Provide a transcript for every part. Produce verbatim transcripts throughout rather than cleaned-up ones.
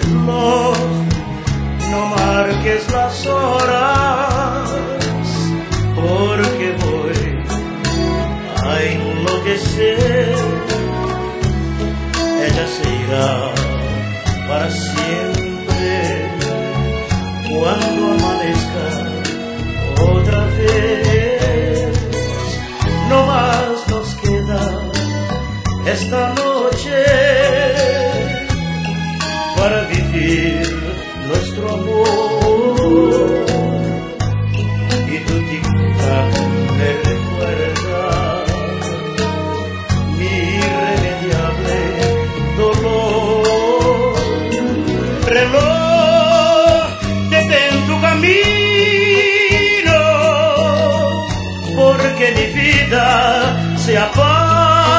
reloj, no marques las horas, porque voy a enloquecer. Ella se irá para siempre cuando amanezca otra vez. No más nos queda esta noche para vivir nuestro amor. Y tu tic-tac me recuerda mi irremediable dolor. Reloj, detén tu camino, porque mi vida se apaga.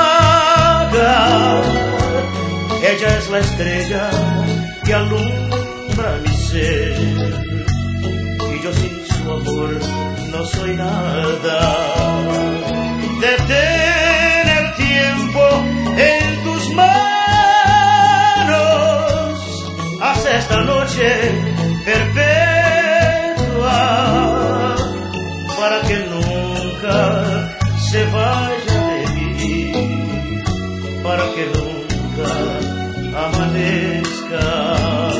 Ella es la estrella que alumbra mi ser, y yo sin su amor no soy nada. Detén el tiempo en tus manos, haz esta noche perpetua, para que nunca se vaya de mí, para que nunca amanezca.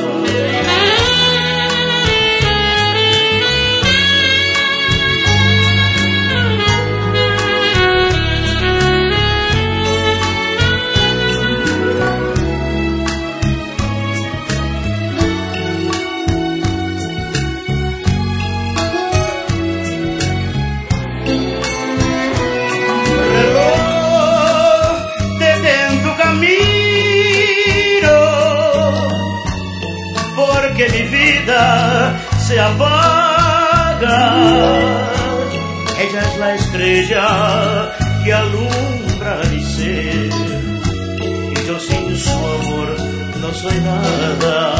Que mi vida se apaga. Ella es la estrella que alumbra mi ser, y yo sin su amor no soy nada.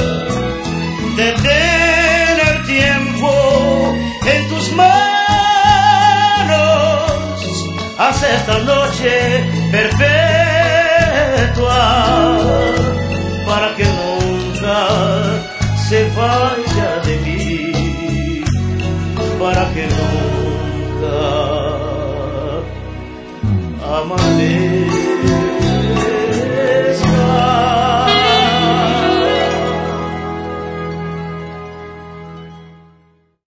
Detén el tiempo en tus manos, haz esta noche perpetua, para que nunca se vaya de mí, para que nunca amanezca.